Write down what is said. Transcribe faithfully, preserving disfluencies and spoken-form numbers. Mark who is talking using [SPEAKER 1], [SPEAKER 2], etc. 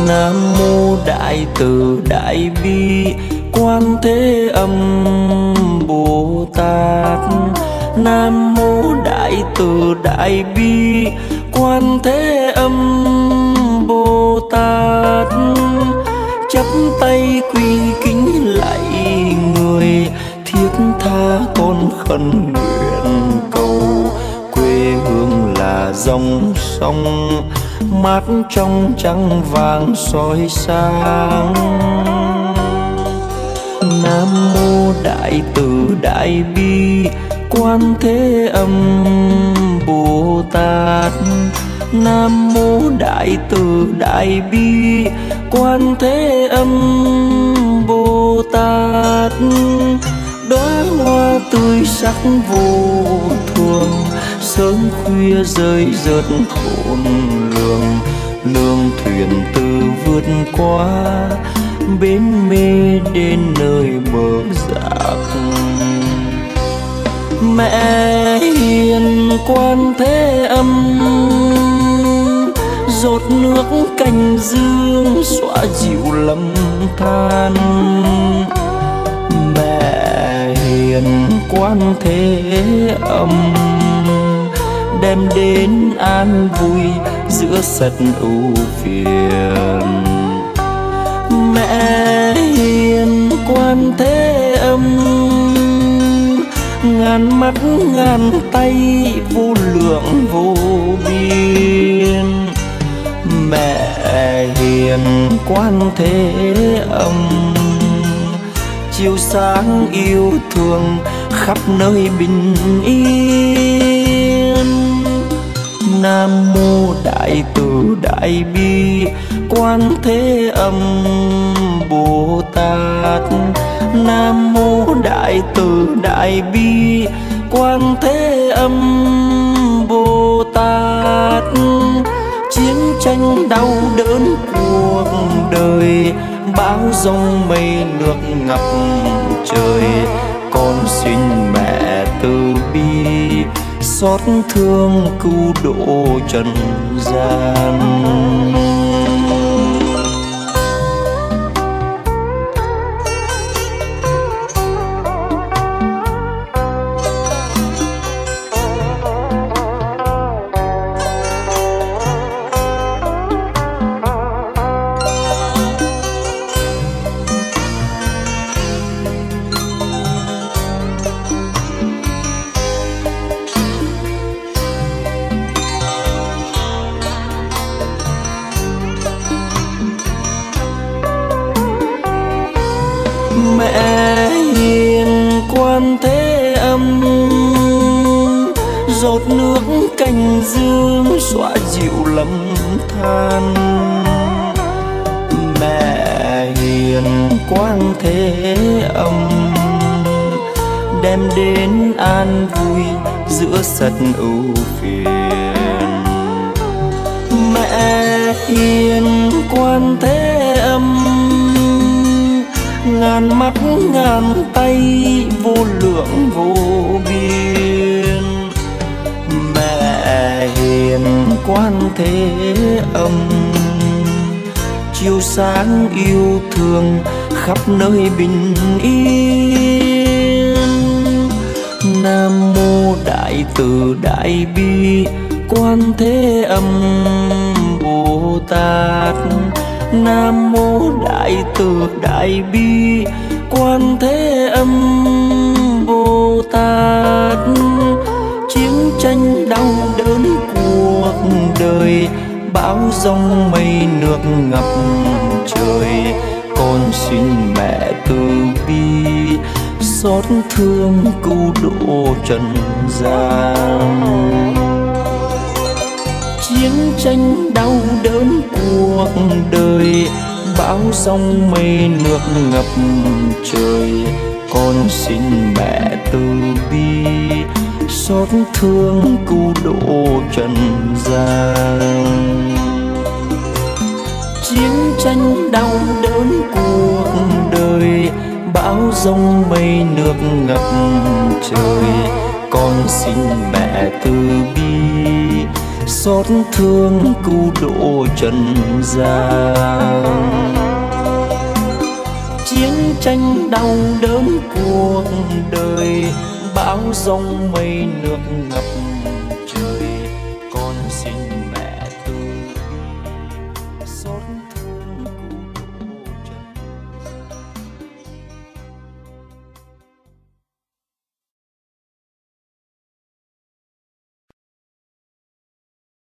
[SPEAKER 1] Nam mô Đại Từ Đại Bi Quan Thế Âm Bồ Tát. Nam mô Đại Từ Đại Bi Quan Thế Âm Bồ Tát. Chắp tay quy kính lạy người, thiết tha con khẩn nguyện cầu. Quê hương là dòng sông mát trong trăng vàng soi sáng. Nam mô Đại Từ Đại Bi Quan Thế Âm Bồ Tát. Nam mô Đại Từ Đại Bi Quan Thế Âm Bồ Tát. Đóa hoa tươi sắc vô thường, sớm khuya rơi rớt khôn lường. Lương thuyền từ vượt qua bến mê đến nơi bờ rạc. Mẹ hiền Quan Thế Âm, giọt nước cành dương xóa dịu lầm than. Mẹ hiền Quan Thế Âm, đem đến an vui giữa sật ưu phiền. Mẹ hiền Quan Thế Âm, ngàn mắt ngàn tay vô lượng vô biên. Mẹ hiền Quan Thế Âm, chiếu sáng yêu thương khắp nơi bình yên. Nam mô Đại Từ Đại Bi Quan Thế Âm Bồ Tát. Nam mô Đại Từ Đại Bi Quan Thế Âm Bồ Tát. Chiến tranh đau đớn cuộc đời, bão giông mây nước ngập trời. Con xin mẹ từ bi, xót thương cứu độ trần gian. Mẹ hiền Quan Thế Âm, giọt nước cành dương xóa dịu lầm than. Mẹ hiền Quan Thế Âm, đem đến an vui giữa sật ưu phiền. Mẹ hiền Quan Thế Âm, ngàn mắt ngàn tay vô lượng vô biên. Mẹ hiền Quan Thế Âm, chiếu sáng yêu thương khắp nơi bình yên. Nam mô Đại Từ Đại Bi Quan Thế Âm Bồ Tát. Nam mô Đại Từ Đại Bi Quan Thế Âm Bồ Tát. Chiến tranh đau đớn cuộc đời, bão giông mây nước ngập trời. Con xin mẹ từ bi, xót thương cứu độ trần gian. Chiến tranh đau đớn cuộc đời, bão giông mây nước ngập trời. Con xin mẹ từ bi, xót thương cứu độ trần gian. Chiến tranh đau đớn cuộc đời, bão giông mây nước ngập trời. Con xin mẹ từ bi, xót xót thương cứu độ trần gian. Chiến tranh đau đớn cuộc đời, bão giông mây nước ngập